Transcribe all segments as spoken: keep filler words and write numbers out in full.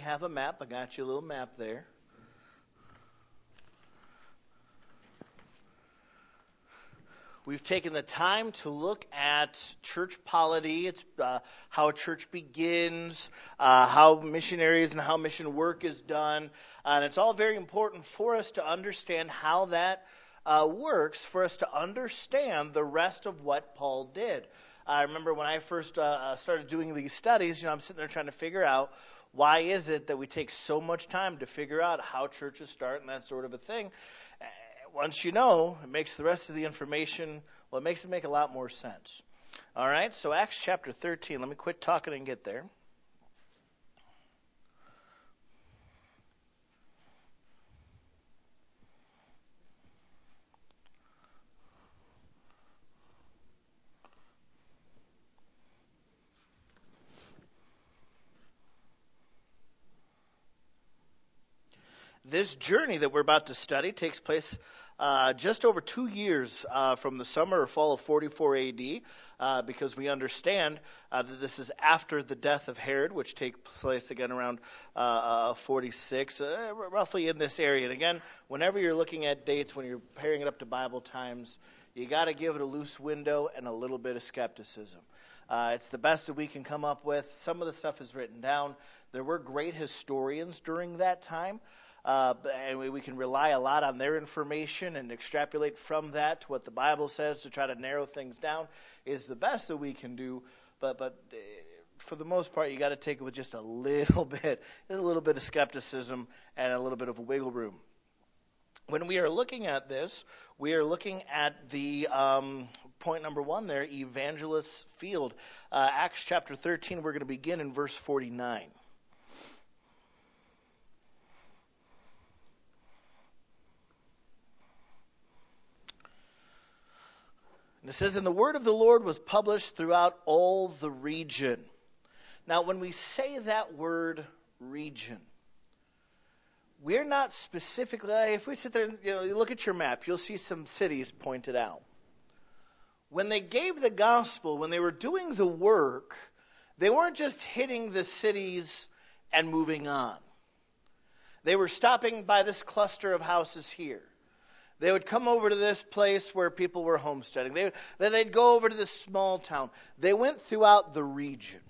have a map, I got you a little map there. We've taken the time to look at church polity. It's uh, how a church begins, uh, how missionaries and how mission work is done. Uh, and it's all very important for us to understand how that uh, works, for us to understand the rest of what Paul did. I remember when I first uh, started doing these studies, you know, I'm sitting there trying to figure out why is it that we take so much time to figure out how churches start and that sort of a thing. Once you know, it makes the rest of the information, well, it makes it make a lot more sense. All right, so Acts chapter thirteen. Let me quit talking and get there. This journey that we're about to study takes place uh, just over two years uh, from the summer or fall of forty-four A D, uh, because we understand uh, that this is after the death of Herod, which takes place again around uh, uh, forty-six, uh, roughly in this area. And again, whenever you're looking at dates, when you're pairing it up to Bible times, you got to give it a loose window and a little bit of skepticism. Uh, it's the best that we can come up with. Some of the stuff is written down. There were great historians during that time. Uh, and we, we can rely a lot on their information and extrapolate from that to what the Bible says to try to narrow things down is the best that we can do. But but uh, for the most part, you got to take it with just a little bit, a little bit of skepticism and a little bit of wiggle room. When we are looking at this, we are looking at the um, point number one there, evangelist field. Uh, Acts chapter thirteen, we're going to begin in verse forty-nine. And it says, and the word of the Lord was published throughout all the region. Now, when we say that word region, we're not specifically, if we sit there and you know, you look at your map, you'll see some cities pointed out. When they gave the gospel, when they were doing the work, they weren't just hitting the cities and moving on. They were stopping by this cluster of houses here. They would come over to this place where people were homesteading. They, then they'd go over to this small town. They went throughout the region.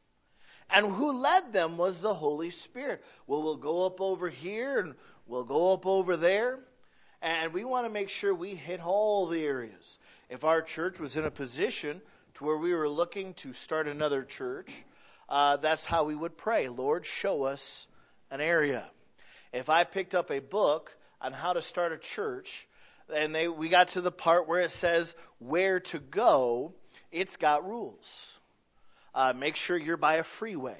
And who led them was the Holy Spirit. Well, we'll go up over here and we'll go up over there. And we want to make sure we hit all the areas. If our church was in a position to where we were looking to start another church, uh, that's how we would pray. Lord, show us an area. If I picked up a book on how to start a church, and they we got to the part where it says where to go, it's got rules. Uh, make sure you're by a freeway.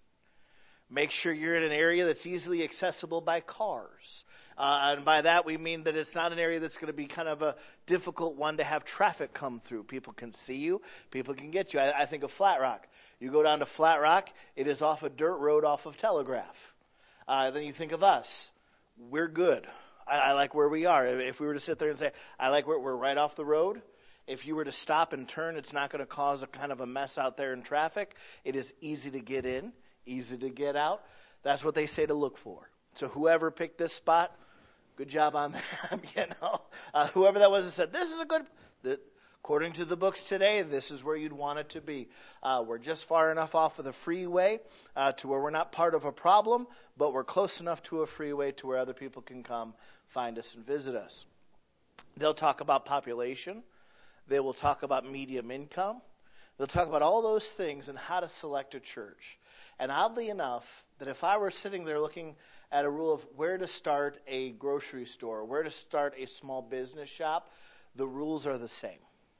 Make sure you're in an area that's easily accessible by cars. Uh, and by that we mean that it's not an area that's going to be kind of a difficult one to have traffic come through. People can see you. People can get you. I, I think of Flat Rock. You go down to Flat Rock, it is off a dirt road off of Telegraph. Uh, then you think of us. We're good. I, I like where we are. If we were to sit there and say, I like where we're right off the road, if you were to stop and turn, it's not going to cause a kind of a mess out there in traffic. It is easy to get in, easy to get out. That's what they say to look for. So whoever picked this spot, good job on them. you know, uh, whoever that was that said, this is a good, the, according to the books today, this is where you'd want it to be. Uh, we're just far enough off of the freeway uh, to where we're not part of a problem, but we're close enough to a freeway to where other people can come find us and visit us. They'll talk about population. They will talk about medium income. They'll talk about all those things and how to select a church. And oddly enough, that if I were sitting there looking at a rule of where to start a grocery store, where to start a small business shop, the rules are the same.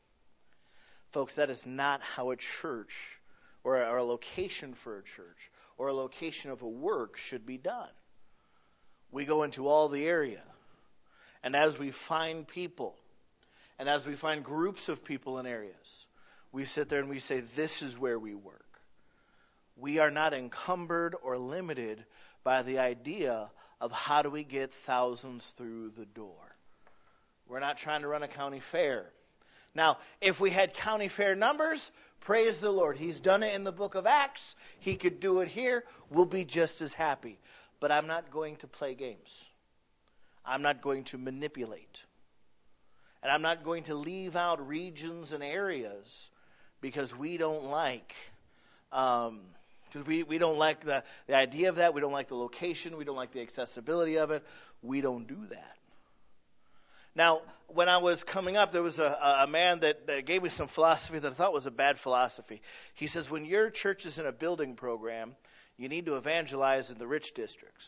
Folks, that is not how a church or a, or a location for a church or a location of a work should be done. We go into all the area. And as we find people, and as we find groups of people in areas, we sit there and we say, this is where we work. We are not encumbered or limited by the idea of how do we get thousands through the door. We're not trying to run a county fair. Now, if we had county fair numbers, Praise the Lord. He's done it in the book of Acts. He could do it here. We'll be just as happy. But I'm not going to play games. I'm not going to manipulate. And I'm not going to leave out regions and areas because we don't like, um, because we, we don't like the, the idea of that. We don't like the location. We don't like the accessibility of it. We don't do that. Now, when I was coming up, there was a, a man that, that gave me some philosophy that I thought was a bad philosophy. He says, when your church is in a building program, you need to evangelize in the rich districts.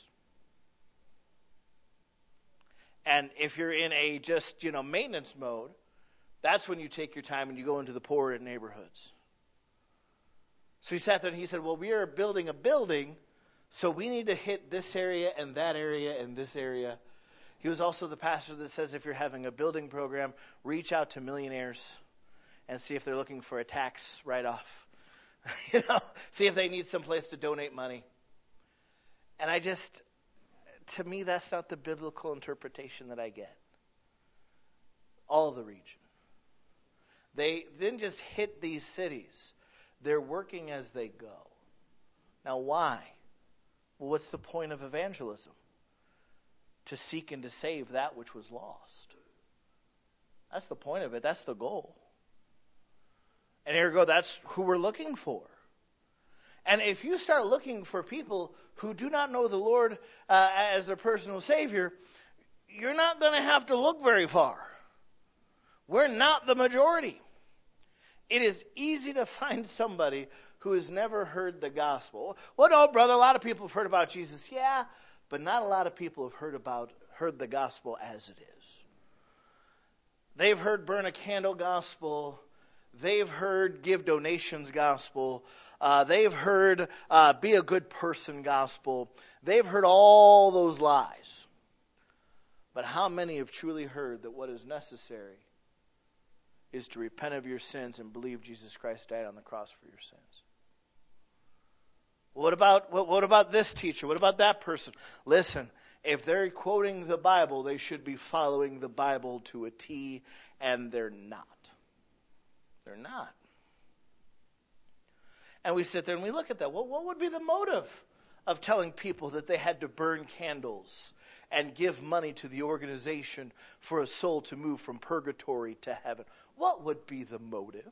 And if you're in a just, you know, maintenance mode, that's when you take your time and you go into the poorer neighborhoods. So he sat there and he said, well, we are building a building, so we need to hit this area and that area and this area. He was also the pastor that says if you're having a building program, reach out to millionaires and see if they're looking for a tax write-off. You know, see if they need some place to donate money. And I just, to me, that's not the biblical interpretation that I get. All the region. They didn't just hit these cities. They're working as they go. Now, why? Well, what's the point of evangelism? To seek and to save that which was lost. That's the point of it. That's the goal. And here we go. That's who we're looking for. And if you start looking for people who do not know the Lord uh, as their personal Savior, you're not going to have to look very far. We're not the majority. It is easy to find somebody who has never heard the gospel. Well, no, brother, a lot of people have heard about Jesus. Yeah, but not a lot of people have heard about heard the gospel as it is. They've heard burn a candle gospel. They've heard give donations gospel. Uh, they've heard uh, be a good person gospel. They've heard all those lies. But how many have truly heard that what is necessary is to repent of your sins and believe Jesus Christ died on the cross for your sins? What about what, what about this teacher? What about that person? Listen, if they're quoting the Bible, they should be following the Bible to a T, and they're not. They're not. And we sit there and we look at that. Well, what would be the motive of telling people that they had to burn candles and give money to the organization for a soul to move from purgatory to heaven? What would be the motive?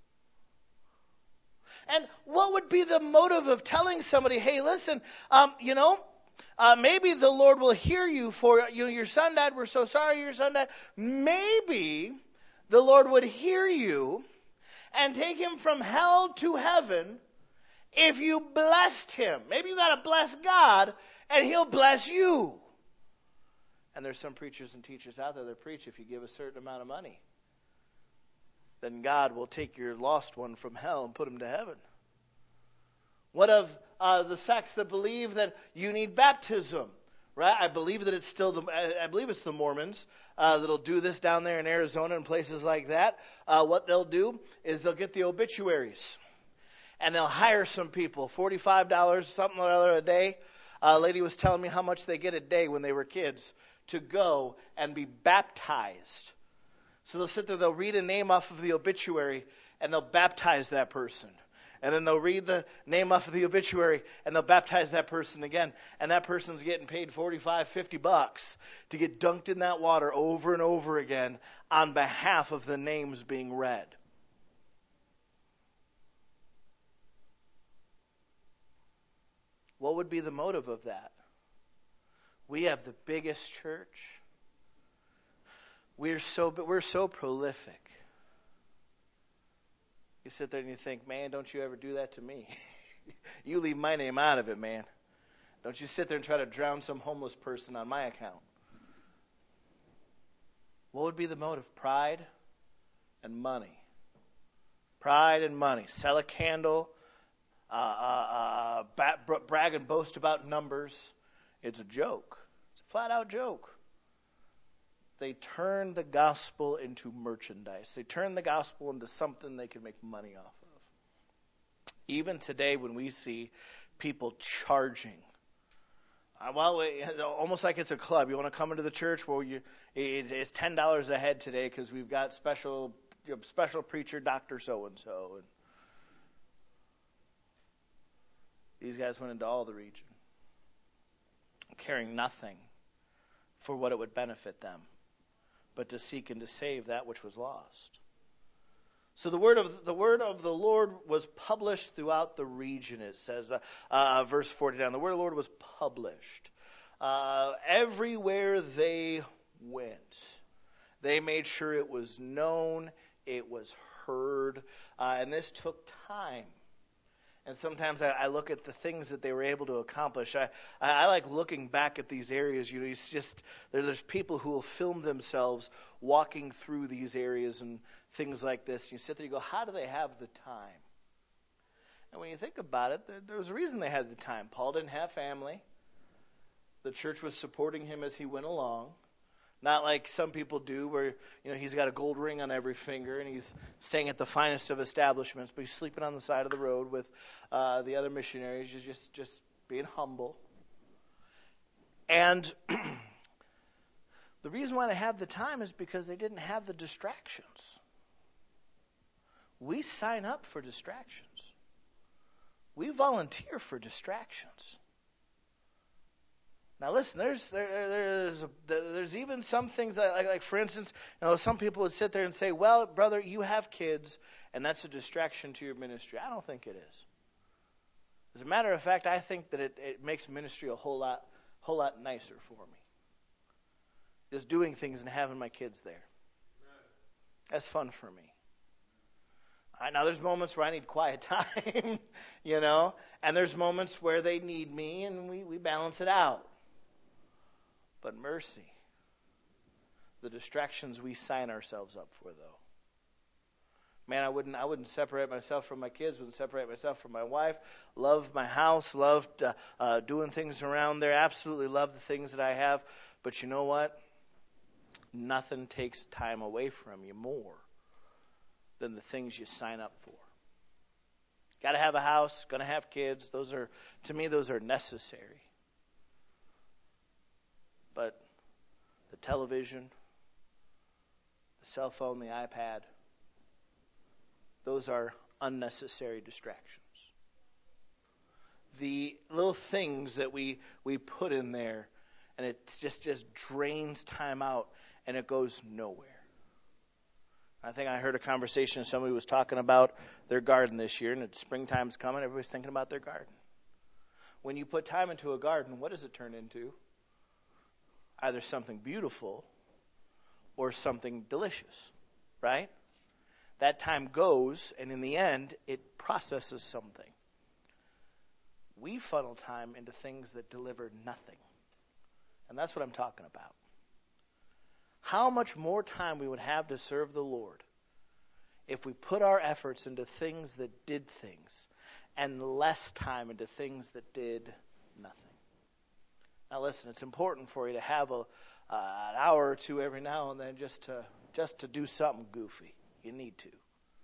And what would be the motive of telling somebody, hey, listen, um, you know, uh, maybe the Lord will hear you for you know, your son died. We're so sorry your son died. Maybe the Lord would hear you and take him from hell to heaven if you blessed him. Maybe you got to bless God and he'll bless you. And there's some preachers and teachers out there that preach if you give a certain amount of money, then God will take your lost one from hell and put him to heaven. What of uh, the sects that believe that you need baptism? Right? I believe that it's still the I believe it's the Mormons uh, that'll do this down there in Arizona and places like that. Uh, what they'll do is they'll get the obituaries, and they'll hire some people, forty-five dollars something or other a day. A lady was telling me how much they get a day when they were kids to go and be baptized. So they'll sit there, they'll read a name off of the obituary, and they'll baptize that person. And then they'll read the name off of the obituary, and they'll baptize that person again. And that person's getting paid forty-five, fifty bucks to get dunked in that water over and over again on behalf of the names being read. What would be the motive of that? We have the biggest church. We're so we're so prolific. You sit there and you think, man, don't you ever do that to me. You leave my name out of it, man. Don't you sit there and try to drown some homeless person on my account. What would be the motive? Pride and money. Pride and money. Sell a candle, uh, uh, uh, brag and boast about numbers. It's a joke. It's a flat-out joke. They turn the gospel into merchandise. They turn the gospel into something they can make money off of. Even today when we see people charging, uh, well, it, almost like it's a club. You want to come into the church? Well, you, it, it's ten dollars a head today because we've got special you know, special preacher, Doctor So-and-so. And These guys went into all the region, caring nothing for what it would benefit them, but to seek and to save that which was lost. So the word of the word of the Lord was published throughout the region. It says, uh, uh, verse forty-nine, the word of the Lord was published uh, everywhere they went. They made sure it was known, it was heard, uh, and this took time. And sometimes I, I look at the things that they were able to accomplish. I, I, I like looking back at these areas. You know, it's just there, there's people who will film themselves walking through these areas and things like this. You sit there, you go, how do they have the time? And when you think about it, there, there was a reason they had the time. Paul didn't have family. The church was supporting him as he went along. Not like some people do where, you know, he's got a gold ring on every finger and he's staying at the finest of establishments, but he's sleeping on the side of the road with uh, the other missionaries, just, just being humble. And the reason why they have the time is because they didn't have the distractions. We sign up for distractions. We volunteer for distractions. Now listen, there's there, there's there's even some things that, like, like for instance, you know, some people would sit there and say, "Well, brother, you have kids, and that's a distraction to your ministry." I don't think it is. As a matter of fact, I think that it, it makes ministry a whole lot whole lot nicer for me. Just doing things and having my kids there. That's fun for me. I, now there's moments where I need quiet time, you know, and there's moments where they need me, and we, we balance it out. But mercy, the distractions we sign ourselves up for, though. Man, I wouldn't I wouldn't separate myself from my kids, wouldn't separate myself from my wife. Love my house, loved uh, uh, doing things around there, absolutely love the things that I have. But you know what? Nothing takes time away from you more than the things you sign up for. Got to have a house, going to have kids. Those are, to me, those are necessary. But the television, the cell phone, the iPad, those are unnecessary distractions. The little things that we, we put in there, and it just, just drains time out, and it goes nowhere. I think I heard a conversation, somebody was talking about their garden this year, and it's springtime's coming, everybody's thinking about their garden. When you put time into a garden, what does it turn into? Either something beautiful or something delicious, right? That time goes, and in the end, it processes something. We funnel time into things that deliver nothing. And that's what I'm talking about. How much more time we would have to serve the Lord if we put our efforts into things that did things and less time into things that did nothing. Now listen, it's important for you to have a, uh, an hour or two every now and then just to just to do something goofy. You need to.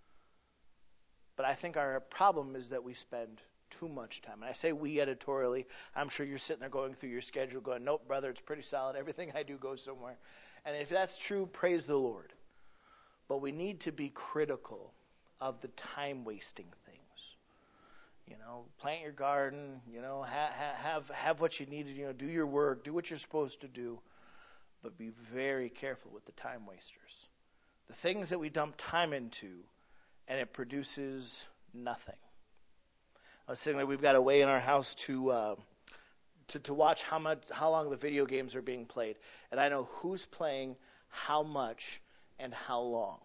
But I think our problem is that we spend too much time. And I say we editorially. I'm sure you're sitting there going through your schedule going, nope, brother, it's pretty solid. Everything I do goes somewhere. And if that's true, praise the Lord. But we need to be critical of the time-wasting things. You know, plant your garden, you know, ha- ha- have have what you need to, you know, do your work, do what you're supposed to do. But be very careful with the time wasters. The things that we dump time into, and it produces nothing. I was saying that we've got a way in our house to... Uh, To, to watch how much, how long the video games are being played. And I know who's playing how much and how long.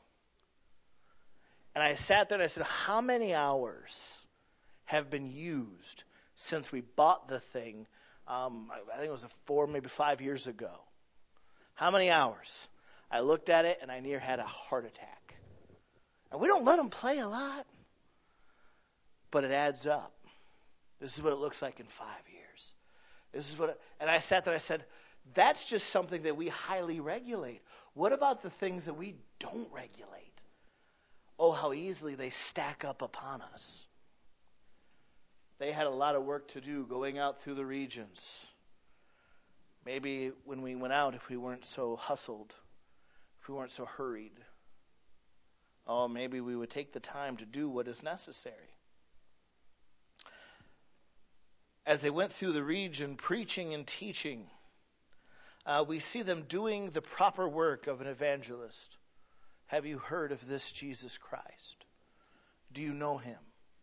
And I sat there and I said, how many hours have been used since we bought the thing, um, I think it was a four, maybe five years ago. How many hours? I looked at it and I near had a heart attack. And we don't let them play a lot. But it adds up. This is what it looks like in five years. This is what, it, and I sat there and I said, that's just something that we highly regulate. What about the things that we don't regulate? Oh, how easily they stack up upon us. They had a lot of work to do going out through the regions. Maybe when we went out, if we weren't so hustled, if we weren't so hurried, oh, maybe we would take the time to do what is necessary. as they went through the region preaching and teaching, uh, we see them doing the proper work of an evangelist. Have you heard of this Jesus Christ? Do you know him?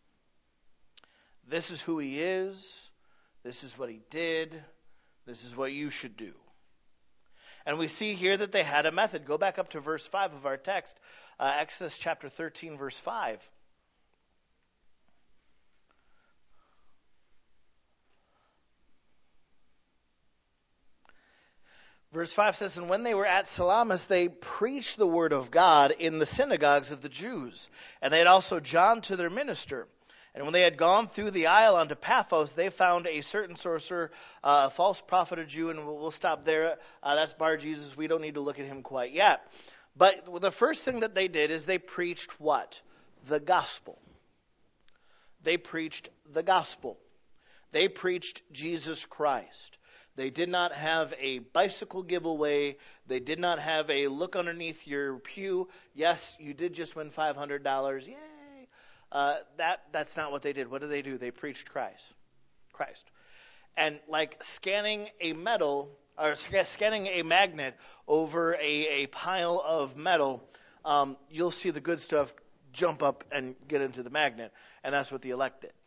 This is who he is. This is what he did. This is what you should do. And we see here that they had a method. Go back up to verse five of our text, uh, Exodus chapter thirteen, verse five. Verse five says, and when they were at Salamis, they preached the word of God in the synagogues of the Jews. And they had also John to their minister. And when they had gone through the isle unto Paphos, they found a certain sorcerer, uh, a false prophet, a Jew, and we'll, we'll stop there. Uh, that's Bar Jesus. We don't need to look at him quite yet. But the first thing that they did is they preached what? The gospel. They preached the gospel. They preached Jesus Christ. They did not have a bicycle giveaway. They did not have a look underneath your pew. Yes, you did just win five hundred dollars. Yay. Uh, that that's not what they did. What did they do? They preached Christ. Christ. And like scanning a metal, or scanning a magnet over a, a pile of metal, um, you'll see the good stuff jump up and get into the magnet. And that's what the elect did.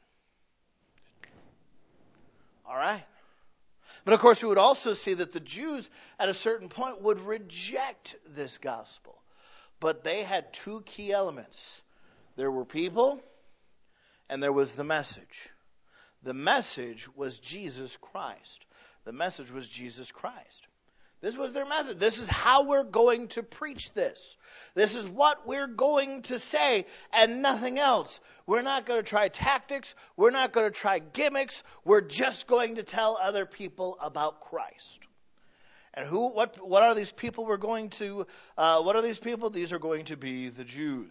All right. But of course, we would also see that the Jews at a certain point would reject this gospel. But they had two key elements. There were people, and there was the message. The message was Jesus Christ. The message was Jesus Christ. This was their method. This is how we're going to preach this. This is what we're going to say and nothing else. We're not going to try tactics. We're not going to try gimmicks. We're just going to tell other people about Christ. And who? What? What are these people we're going to? Uh, what are these people? These are going to be the Jews.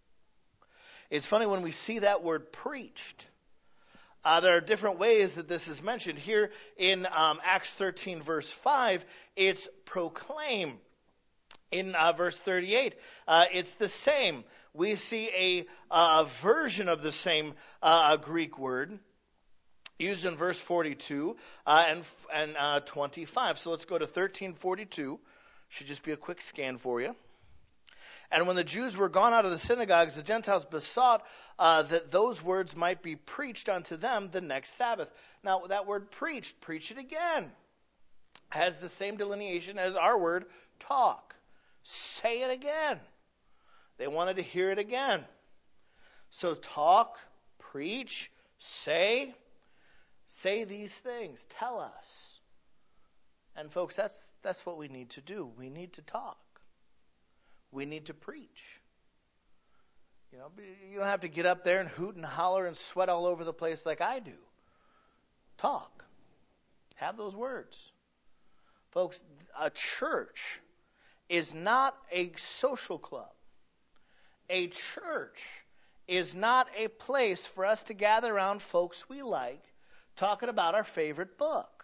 It's funny when we see that word preached. Uh, there are different ways that this is mentioned. Here in um, Acts thirteen, verse five, it's proclaim. In uh, verse thirty-eight, uh, it's the same. We see a, uh, a version of the same uh, Greek word used in verse forty-two uh, and, and uh, twenty-five. So let's go to thirteen forty-two. Should just be a quick scan for you. And when the Jews were gone out of the synagogues, the Gentiles besought uh, that those words might be preached unto them the next Sabbath. Now, that word preached, preach it again, has the same delineation as our word talk. Say it again. They wanted to hear it again. So talk, preach, say, say these things. Tell us. And folks, that's that's what we need to do. We need to talk. We need to preach. You know, you don't have to get up there and hoot and holler and sweat all over the place like I do. Talk. Have those words. Folks, a church is not a social club. A church is not a place for us to gather around folks we like talking about our favorite book.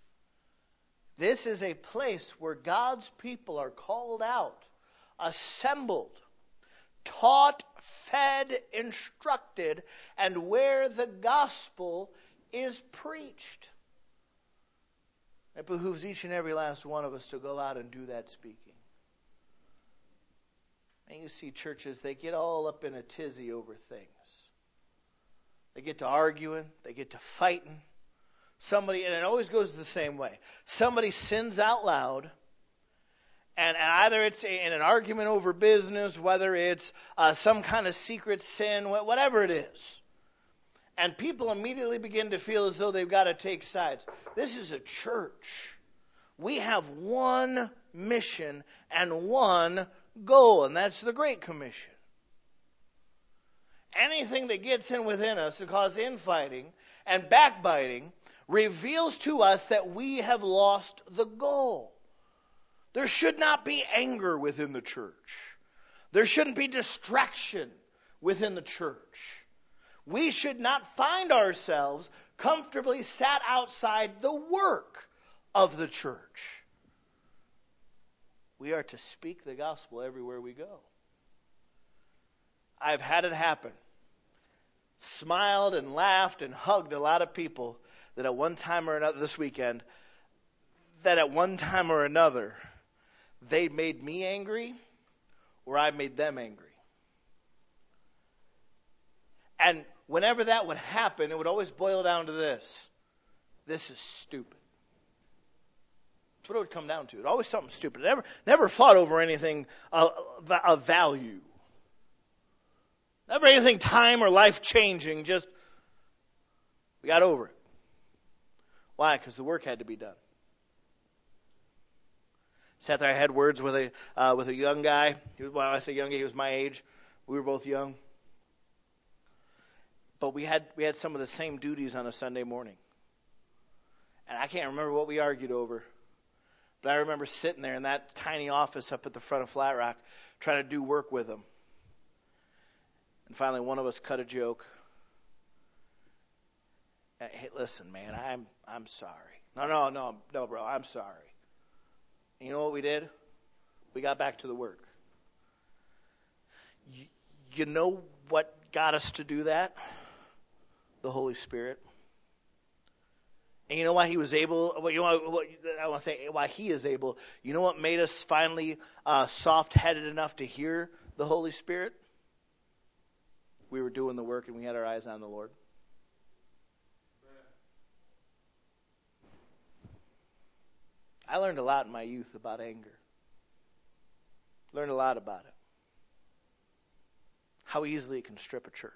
This is a place where God's people are called out, assembled, taught, fed, instructed, and where the gospel is preached. It behooves each and every last one of us to go out and do that speaking. And you see churches, they get all up in a tizzy over things. They get to arguing, they get to fighting. Somebody, and it always goes the same way. Somebody sins out loud, and, and either it's in an argument over business, whether it's uh, some kind of secret sin, whatever it is. And people immediately begin to feel as though they've got to take sides. This is a church. We have one mission and one goal, and that's the Great Commission. Anything that gets in within us to cause infighting and backbiting reveals to us that we have lost the goal. There should not be anger within the church. There shouldn't be distraction within the church. We should not find ourselves comfortably sat outside the work of the church. We are to speak the gospel everywhere we go. I've had it happen. Smiled and laughed and hugged a lot of people that at one time or another, this weekend, that at one time or another, they made me angry or I made them angry. And whenever that would happen, it would always boil down to this. This is stupid. That's what it would come down to. It always something stupid. Never, never fought over anything of, of value. Never anything time or life changing. Just, we got over it. Why? Because the work had to be done. Sat there, I had words with a uh, with a young guy. He was, well, I say young guy, he was my age. We were both young. But we had we had some of the same duties on a Sunday morning. And I can't remember what we argued over. But I remember sitting there in that tiny office up at the front of Flat Rock trying to do work with him. And finally one of us cut a joke. Hey, listen, man, I'm I'm sorry. No, no, no, no, bro, I'm sorry. And you know what we did? We got back to the work. You, you know what got us to do that? The Holy Spirit. And you know why he was able, what you know what I want to say, why he is able, you know what made us finally uh, soft-headed enough to hear the Holy Spirit? We were doing the work and we had our eyes on the Lord. I learned a lot in my youth about anger. Learned a lot about it. How easily it can strip a church.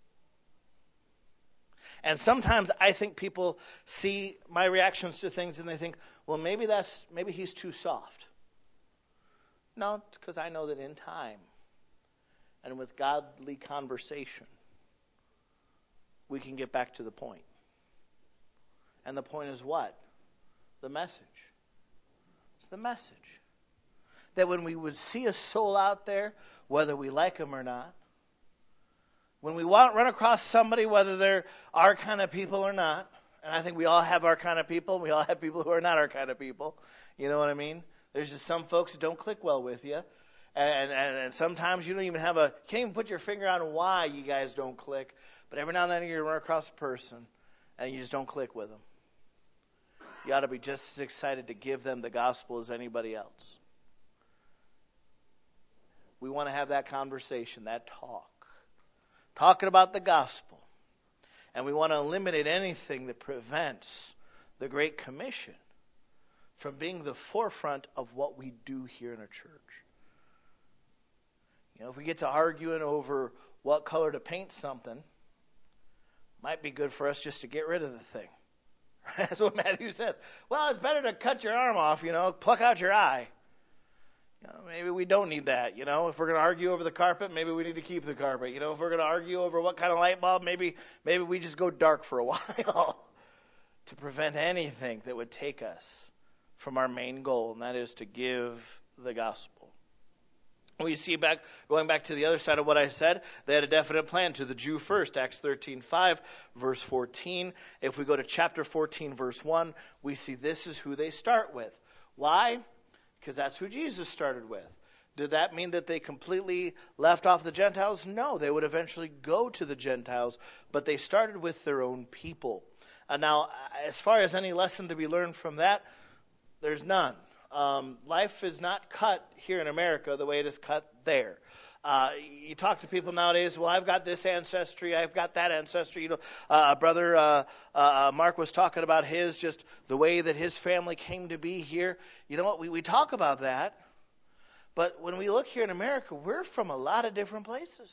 And sometimes I think people see my reactions to things and they think, well, maybe that's maybe he's too soft. No, it's because I know that in time and with godly conversation, we can get back to the point. And the point is what? The message. It's the message. That when we would see a soul out there, whether we like them or not, when we want, run across somebody, whether they're our kind of people or not, and I think we all have our kind of people, we all have people who are not our kind of people, you know what I mean? There's just some folks that don't click well with you, and, and, and sometimes you don't even have a, can't even put your finger on why you guys don't click, but every now and then you run across a person, and you just don't click with them. You ought to be just as excited to give them the gospel as anybody else. We want to have that conversation, that talk. Talking about the gospel. And we want to eliminate anything that prevents the Great Commission from being the forefront of what we do here in a church. You know, if we get to arguing over what color to paint something, it might be good for us just to get rid of the thing. That's what Matthew says. Well, it's better to cut your arm off, you know, pluck out your eye. You know, maybe we don't need that, you know. If we're going to argue over the carpet, maybe we need to keep the carpet. You know, if we're going to argue over what kind of light bulb, maybe maybe we just go dark for a while to prevent anything that would take us from our main goal, and that is to give the gospel. We see back, going back to the other side of what I said, they had a definite plan to the Jew first, Acts thirteen five, verse fourteen. If we go to chapter fourteen, verse one, we see this is who they start with. Why? Because that's who Jesus started with. Did that mean that they completely left off the Gentiles? No, they would eventually go to the Gentiles, but they started with their own people. Uh, now, as far as any lesson to be learned from that, there's none. Um, life is not cut here in America the way it is cut there. Uh, you talk to people nowadays, well, I've got this ancestry, I've got that ancestry. You know, uh, brother uh, uh, Mark was talking about his, just the way that his family came to be here. You know what, we, we talk about that, but when we look here in America, we're from a lot of different places.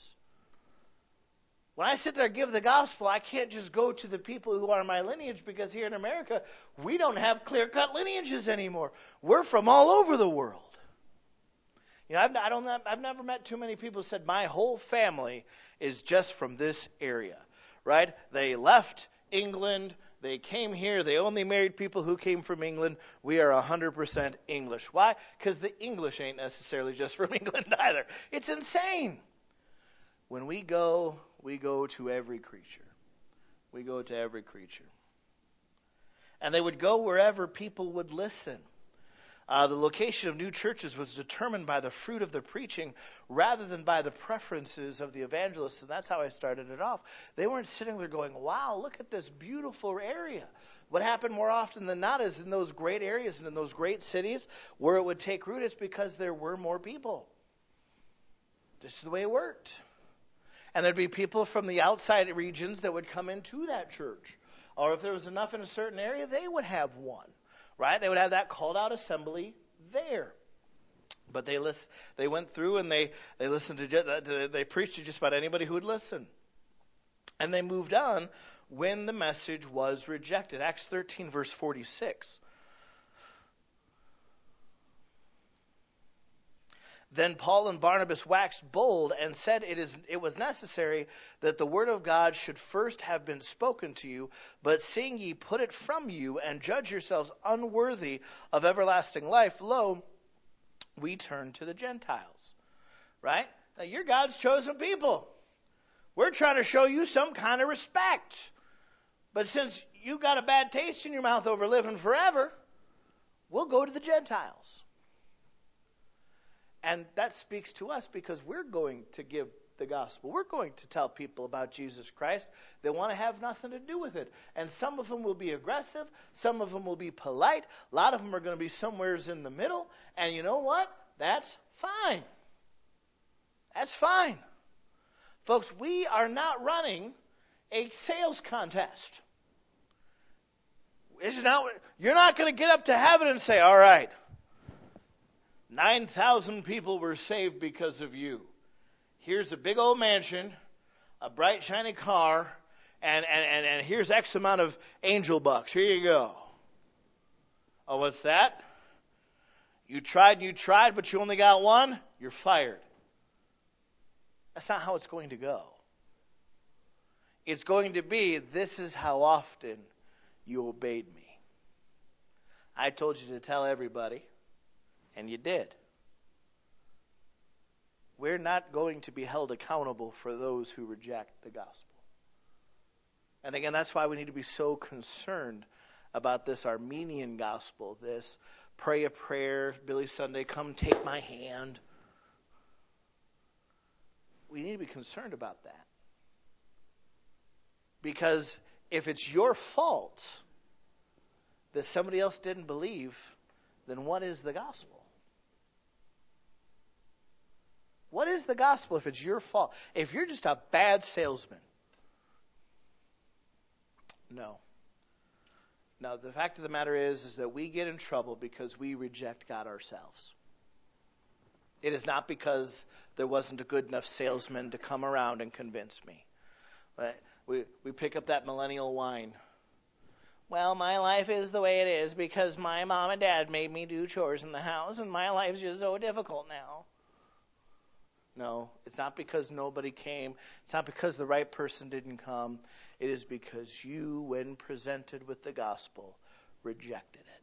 When I sit there and give the gospel, I can't just go to the people who are my lineage, because here in America, we don't have clear-cut lineages anymore. We're from all over the world. You know, I've, I don't, I've never met too many people who said, my whole family is just from this area, right? They left England, they came here, they only married people who came from England. We are one hundred percent English. Why? Because the English ain't necessarily just from England either. It's insane. When we go, we go to every creature. We go to every creature. And they would go wherever people would listen. Uh, the location of new churches was determined by the fruit of the preaching rather than by the preferences of the evangelists. And that's how I started it off. They weren't sitting there going, wow, look at this beautiful area. What happened more often than not is in those great areas and in those great cities where it would take root, it's because there were more people. This is the way it worked. And there'd be people from the outside regions that would come into that church. Or if there was enough in a certain area, they would have one, right? They would have that called out assembly there. But they list, they went through and they, they listened to, they preached to just about anybody who would listen. And they moved on when the message was rejected. Acts thirteen, verse forty-six. Then Paul and Barnabas waxed bold and said, it is it was necessary that the word of God should first have been spoken to you, but seeing ye put it from you and judge yourselves unworthy of everlasting life, lo, we turn to the Gentiles. Right? Now, you're God's chosen people. We're trying to show you some kind of respect. But since you got a bad taste in your mouth over living forever, we'll go to the Gentiles. And that speaks to us because we're going to give the gospel. We're going to tell people about Jesus Christ. They want to have nothing to do with it. And some of them will be aggressive. Some of them will be polite. A lot of them are going to be somewheres in the middle. And you know what? That's fine. That's fine. Folks, we are not running a sales contest. This is not, you're not going to get up to heaven and say, all right, nine thousand people were saved because of you. Here's a big old mansion, a bright, shiny car, and, and, and, and here's X amount of angel bucks. Here you go. Oh, what's that? You tried and you tried, but you only got one? You're fired. That's not how it's going to go. It's going to be, this is how often you obeyed me. I told you to tell everybody. And you did. We're not going to be held accountable for those who reject the gospel. And again, that's why we need to be so concerned about this Armenian gospel, this pray a prayer, Billy Sunday, come take my hand. We need to be concerned about that. Because if it's your fault that somebody else didn't believe, then what is the gospel? What is the gospel if it's your fault? If you're just a bad salesman. No. Now, the fact of the matter is, is that we get in trouble because we reject God ourselves. It is not because there wasn't a good enough salesman to come around and convince me. But we, we pick up that millennial whine. Well, my life is the way it is because my mom and dad made me do chores in the house, and my life's just so difficult now. No, it's not because nobody came. It's not because the right person didn't come. It is because you, when presented with the gospel, rejected it.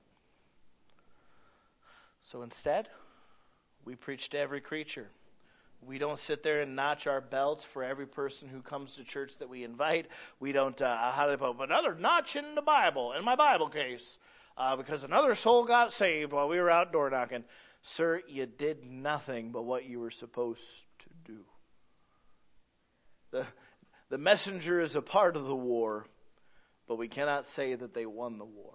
So instead, we preach to every creature. We don't sit there and notch our belts for every person who comes to church that we invite. We don't, uh, how do they put another notch in the Bible, in my Bible case, uh, because another soul got saved while we were out door knocking. Sir, you did nothing but what you were supposed to do. The, the messenger is a part of the war, but we cannot say that they won the war.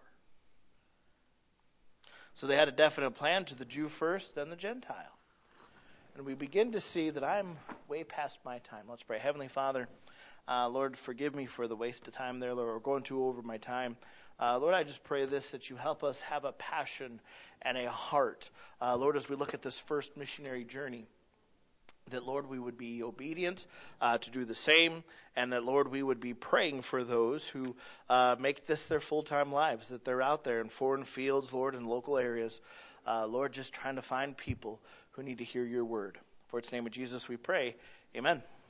So they had a definite plan to the Jew first, then the Gentile. And we begin to see that I'm way past my time. Let's pray. Heavenly Father, uh, Lord, forgive me for the waste of time there, Lord. We're going too over my time. Uh, Lord, I just pray this, that you help us have a passion and a heart. Uh, Lord, as we look at this first missionary journey, that, Lord, we would be obedient uh, to do the same, and that, Lord, we would be praying for those who uh, make this their full-time lives, that they're out there in foreign fields, Lord, in local areas, uh, Lord, just trying to find people who need to hear your word. For its name of Jesus we pray. Amen.